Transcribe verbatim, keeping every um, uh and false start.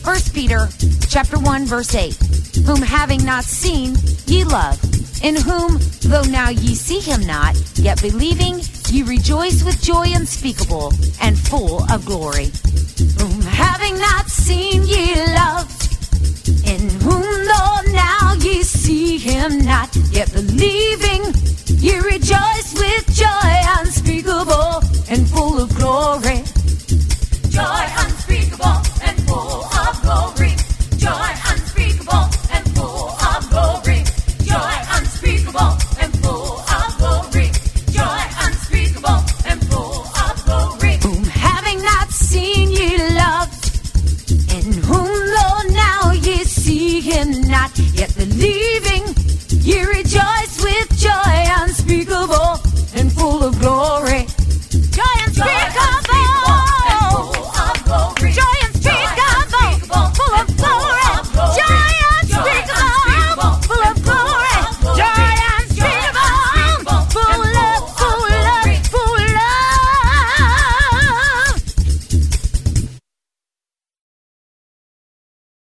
First Peter chapter one, verse eight. Whom having not seen, ye love, in whom, though now ye see him not, yet believing, ye rejoice with joy unspeakable and full of glory. Whom having not seen,